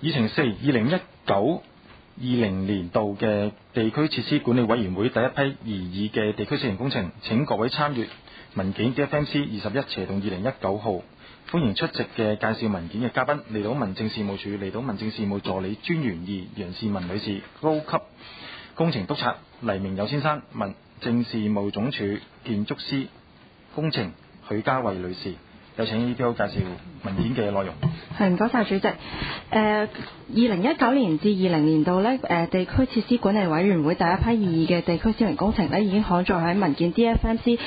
議程4 2019-20年度嘅地區設施管理委員會第一批擬議嘅地區小型工程，請各位參閱文件 DFMC21/2019 號。歡迎出席嘅介紹文件嘅嘉賓：離島民政事務處離島民政事務助理專員2楊士文女士，高級工程督察黎明友先生，民政事務總署建築師工程許家慧女士。有請 EDO 介紹文件嘅內容。 係，唔該晒主席。2019年至20年度呢，地區設施管理委員會第一批擬議嘅地區小型工程呢，已經刊載喺文件 DFMC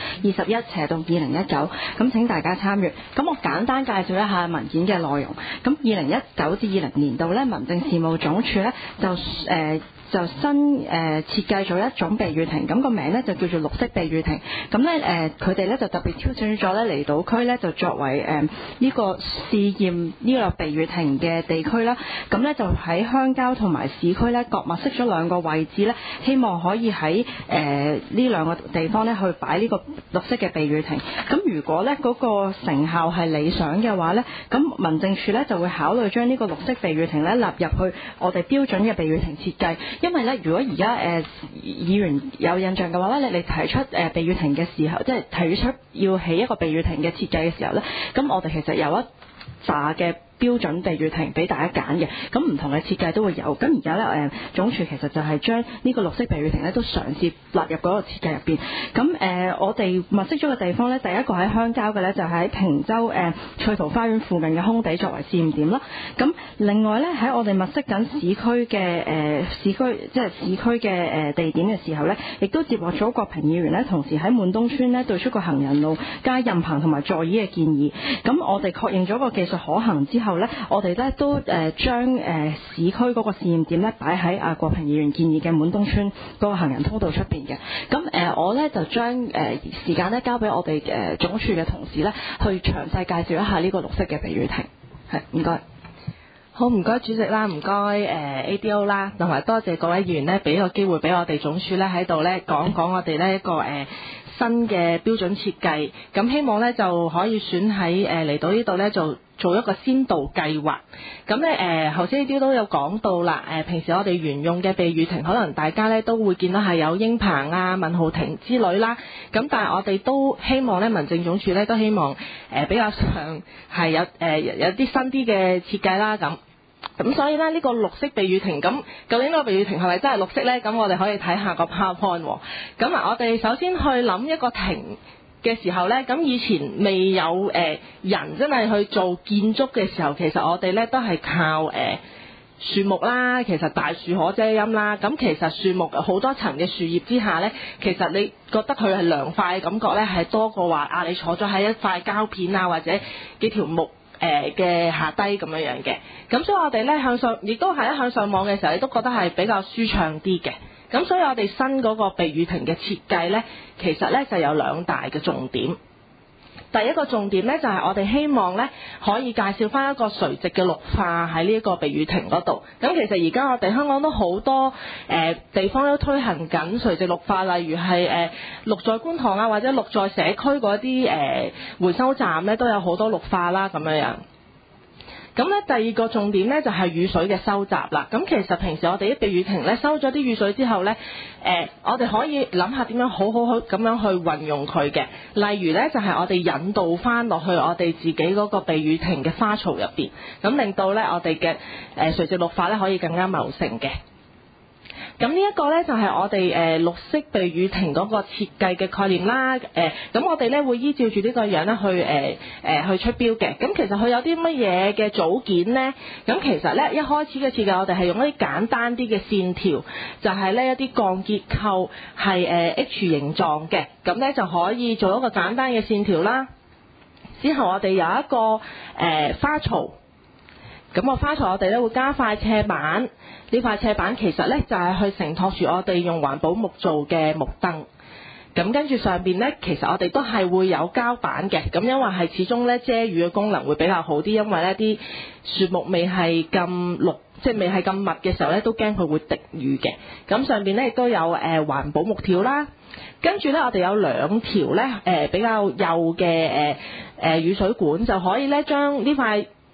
21/2019，咁請大家參閱。咁我簡單介紹一下文件嘅內容。咁2019至20年度呢，民政事務總署呢就新設計咗一種避雨亭，咁個名咧就叫做綠色避雨亭。咁咧佢哋咧就特別挑選咗咧離島區咧就作為呢個試驗呢個避雨亭嘅地區啦。咁咧就喺鄉郊同埋市區咧各物色咗兩個位置咧，希望可以喺呢兩個地方咧去擺呢個綠色嘅避雨亭。咁如果咧嗰個成效係理想嘅話咧，咁民政處咧就會考慮將呢個綠色避雨亭咧納入去我哋標準嘅避雨亭設計。因為咧，如果而家議員有印象嘅話咧，你提出避雨亭嘅時候，即係提出要起一個避雨亭嘅設計嘅時候咧，咁我哋其實有一紮嘅標準避雨亭俾大家揀嘅，咁唔同嘅設計都會有。咁而家咧總署其實就係將呢個綠色避雨亭咧都嘗試納入嗰個設計入邊。咁我哋物色咗嘅地方咧，第一個喺鄉郊嘅咧就喺坪洲翠桃花園附近嘅空地作為試驗點啦。咁另外咧喺我哋物色緊市區嘅市區嘅地點嘅時候咧，亦都接獲咗國平議員咧同時喺滿東村咧對出個行人路加任棚同埋座椅嘅建議。咁我哋確認咗個技術可行之後，我哋咧都將市區嗰個試驗點咧擺喺國平議員建議嘅滿東村嗰個行人通道出邊嘅。咁我咧就將時間咧交俾我哋總署嘅同事咧去詳細介紹一下呢個綠色嘅避雨亭。係，唔該。 好，唔該主席啦，唔該ADO 啦，同埋多謝各位議員咧俾個機會俾我哋總署咧喺度咧講講我哋呢一個新嘅標準設計。咁希望咧就可以選喺嚟到呢度咧做一個先導計劃。咁咧頭先 ADO 都有講到啦，平時我哋沿用嘅避雨亭可能大家咧都會見到係有鷹棚啊、問號亭之類啦。咁但係我哋都希望咧民政總署咧都希望比較上係有啲新啲嘅設計啦咁所以咧呢個綠色避雨亭，咁究竟呢個避雨亭係咪真係綠色呢？咁我哋可以睇下個 PowerPoint。咁我哋首先去諗一個亭嘅時候呢，咁以前未有人真係去做建築嘅時候，其實我哋呢都係靠樹木啦，其實大樹可遮陰啦。咁其實樹木好多層嘅樹葉之下呢，其實你覺得佢係涼快嘅感覺呢，係多過話你坐咗喺一塊膠片啊或者幾條木嘅下低咁樣嘅。咁所以我哋咧向上，亦都係向上望嘅時候，你都覺得係比較舒暢啲嘅。咁所以我哋新嗰個避雨亭嘅設計咧，其實咧就有兩大嘅重點。第一個重點咧就係我哋希望咧可以介紹翻一個垂直嘅綠化喺呢一個避雨亭嗰度。咁其實而家我哋香港都好多地方都推行緊垂直綠化，例如係綠在觀塘啊，或者綠在社區嗰啲回收站咧都有好多綠化啦咁樣。咁咧第二個重點咧就係雨水嘅收集啦。咁其實平時我哋啲避雨亭咧收咗啲雨水之後咧，我哋可以諗下點樣好咁樣去運用佢嘅。例如咧就係我哋引導翻落去我哋自己嗰個避雨亭嘅花槽入邊，咁令到咧我哋嘅垂直綠化咧可以更加茂盛嘅。咁呢一個呢，就係我哋綠色避雨亭嗰個設計嘅概念啦。咁我哋呢會依照住呢個樣呢去出標嘅。咁其實佢有啲乜嘢嘅組件呢？咁其實呢，一開始嘅設計我哋係用一啲簡單啲嘅線條，就係呢一啲鋼結構係H 形狀嘅，咁呢就可以做一個簡單嘅線條啦。之後我哋有一個花槽。咁個花槽我哋咧會加塊斜板，呢塊斜板其實咧就係去承托住我哋用環保木做嘅木凳。咁跟住上邊咧，其實我哋都係會有膠板嘅。咁因為係始終咧遮雨嘅功能會比較好啲，因為咧啲樹木未係咁綠，即係未係咁密嘅時候咧，都驚佢會滴雨嘅。咁上邊咧亦都有環保木條啦。跟住咧我哋有兩條咧比較幼嘅雨水管，就可以咧將呢塊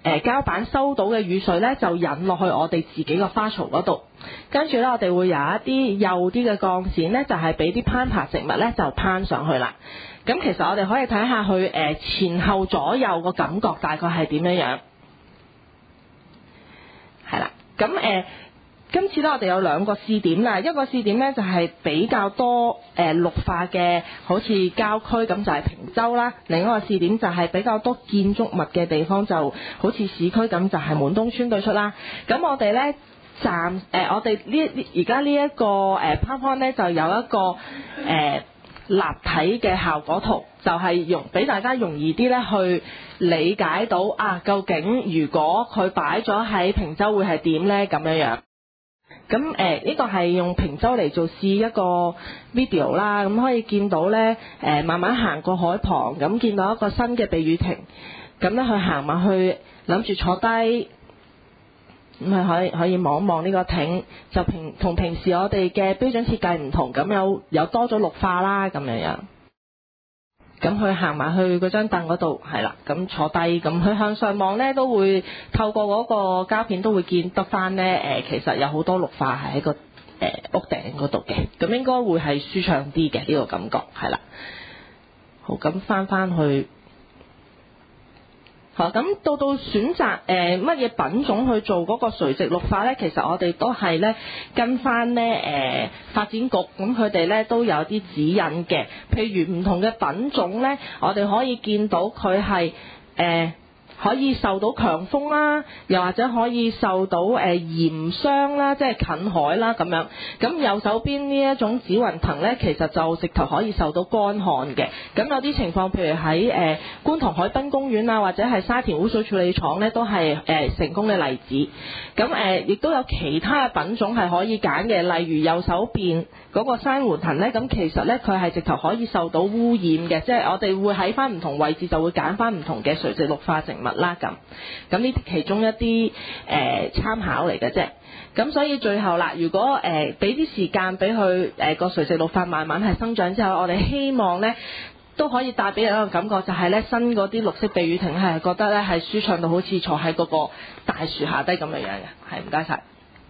膠板收到嘅雨水呢，就引落去我哋自己個花槽嗰度。跟住呢，我哋會有一啲幼啲嘅鋼線呢，就係俾啲攀爬植物呢，就攀上去啦。咁其實我哋可以睇下佢前後左右個感覺大概係點樣樣。係啦，咁今次咧我哋有兩個試點啦，一個試點咧就係比較多綠化嘅，好似郊區咁就係坪洲啦；另一個試點就係比較多建築物嘅地方，就好似市區咁就係滿東村對出啦。咁我哋咧我哋而家呢一個PowerPoint 咧就有一個立體嘅效果圖，就係俾大家容易啲咧去理解到究竟如果佢擺咗喺坪洲會係點咧咁樣樣。咁呢個係用坪洲嚟做試一個 video 啦，咁可以見到咧慢慢行過海旁，咁見到一個新嘅避雨亭，咁咧佢行埋去諗住坐低，咁佢可以望一望呢個亭，就同平時我哋嘅標準設計唔同，咁有多咗綠化啦咁樣樣。咁佢行埋去嗰張凳嗰度，係啦，咁坐低，咁佢向上望咧，都會透過嗰個膠片都會見得翻咧。其實有好多綠化係喺個屋頂嗰度嘅，咁應該會係舒暢啲嘅呢個感覺，係啦。好，咁翻去。好，咁到選擇乜嘢品種去做嗰個垂直綠化咧？其實我哋都係咧跟翻咧發展局，咁佢哋咧都有啲指引嘅。譬如唔同嘅品種咧，我哋可以見到佢係可以受到強風啦，又或者可以受到鹽霜啦，即係近海啦咁樣。咁右手邊呢一種紫雲藤咧，其實就直頭可以受到乾旱嘅。咁有啲情況，譬如喺觀塘海濱公園啊，或者係沙田污水處理廠咧，都係成功嘅例子。咁亦都有其他嘅品種係可以揀嘅，例如右手邊嗰個珊瑚藤咧，咁其實咧佢係直頭可以受到污染嘅，即係我哋會喺翻唔同位置就會揀翻唔同嘅垂直綠化植物啦咁呢啲其中一啲參考嚟嘅啫。咁所以最後啦，如果俾啲時間俾佢個垂直綠化慢慢係生長之後，我哋希望咧都可以帶俾人一個感覺，就係咧新嗰啲綠色避雨亭係覺得咧係舒暢到好似坐喺嗰個大樹下低咁樣樣嘅。係，唔該晒。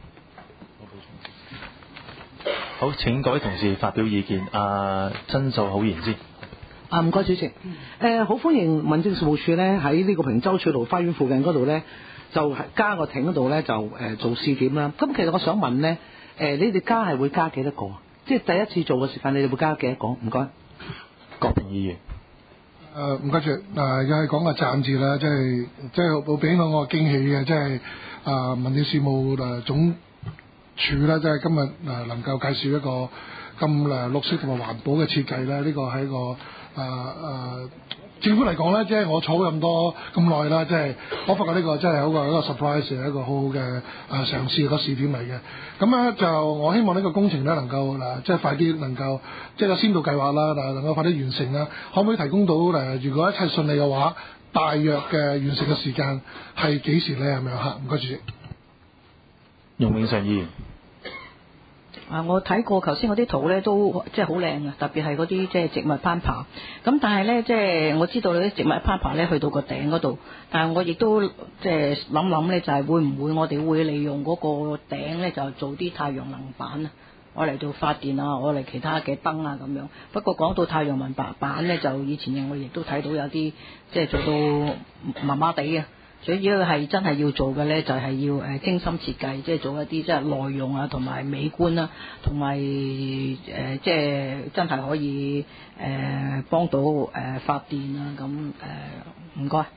好，請各位同事發表意見。曾秀好言先。 唔該主席。好歡迎民政事務處咧喺呢個坪洲翠湖花園附近嗰度咧，就加個亭嗰度咧就做試點啦。咁其實我想問咧，你哋加會加幾多個？即係第一次做嘅時間，你哋會加幾多個？唔該。 郭平議員。 唔該住。又係講個讚字啦，即係會俾到我驚喜嘅，即係民政事務總處啦，即係今日能夠介紹一個咁綠色同埋環保嘅設計咧，呢個係一個政府嚟講咧，即係我儲咁耐啦，即係我發覺呢個真係一個 surprise， 係一個好好嘅嘗試個試點嚟嘅。咁咧就我希望呢個工程咧能夠即係快啲能夠即係個先導計劃啦，能夠快啲完成啦。可唔可以提供到如果一切順利嘅話，大約嘅完成嘅時間係幾時咧？係咪嚇？唔該主席。 容永常議員。 我睇過頭先嗰啲圖咧，都即係好靚啊！特別係嗰啲即係植物攀爬。咁但係咧，即係我知道啲植物攀爬咧去到個頂嗰度，但係我亦都即係諗咧，就係會唔會我哋會利用嗰個頂咧，就做啲太陽能板啊，我嚟做發電啊，我嚟其他嘅燈啊咁樣。不過講到太陽能板咧，就以前我亦都睇到有啲即係做到麻麻地嘅。所以如果係真係要做嘅咧，就係要精心設計，即係做一啲即係內容啊，同埋美觀啦，同埋即係真係可以幫到發電啊咁唔該。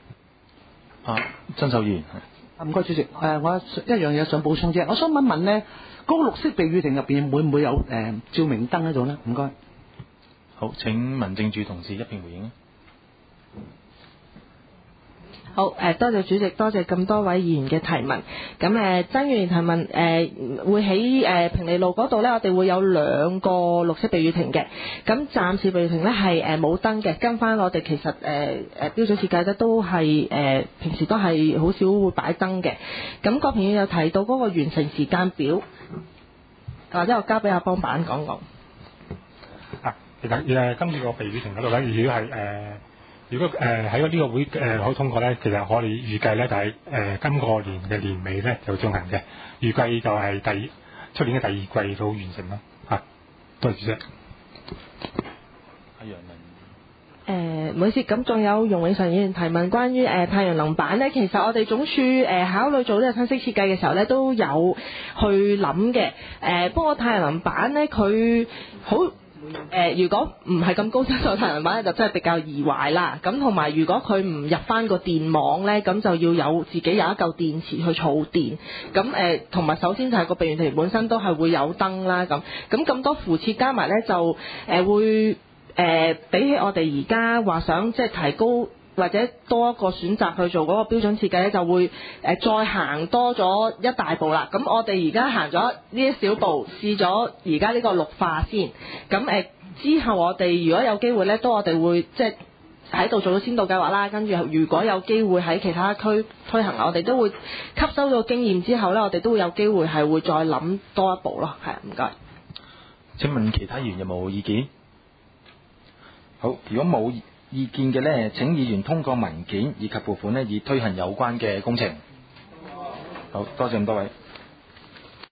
曾秀賢。 唔該主席。我一樣嘢想補充啫，我想問咧，嗰個綠色避雨亭入邊會唔會有照明燈喺度咧？唔該。 好，請民政處同事一併回應。 好，多謝主席，多謝咁多位議員嘅提問。咁曾議員提問，會喺平利路嗰度咧，我哋會有2個綠色避雨亭嘅。咁暫時避雨亭咧係冇燈嘅，跟翻我哋其實標準設計咧都係平時都係好少會擺燈嘅。咁郭平議員有提到嗰個完成時間表，或者我交俾阿邦板講講。 其實今次個避雨亭嗰度咧，如果係如果喺呢個會可以通過咧，其實我哋預計咧就係今個年嘅年尾咧就進行嘅，預計就係出年嘅第二季到完成啦。嚇，多謝主席。 阿楊文。 唔好意思，咁仲有容永常議員提問關於太陽能板咧，其實我哋總署考慮做呢個新式設計嘅時候咧，都有去諗嘅。不過太陽能板咧，佢好如果唔係咁高質素太陽能板咧，就真係比較易壞啦。咁同埋如果佢唔入翻個電網咧，咁就要有自己有一嚿電池去儲電。咁同埋首先就係個避孕器本身都係會有燈啦。咁多附設加埋咧，就會。比起我哋而家話想即係提高或者多一個選擇去做嗰個標準設計咧，就會再行多咗一大步啦。咁我哋而家行咗呢一小步，試咗而家呢個綠化先。咁之後我哋如果有機會咧，都我哋會即係喺度做咗先導計劃啦。跟住如果有機會喺其他區推行，我哋都會吸收到經驗之後咧，我哋都會有機會係會再諗多一步咯。係，唔該。 請問其他議員有冇意見？好，如果冇意見嘅呢，請議員通過文件以及撥款呢，以推行有關嘅工程。好多謝咁多位。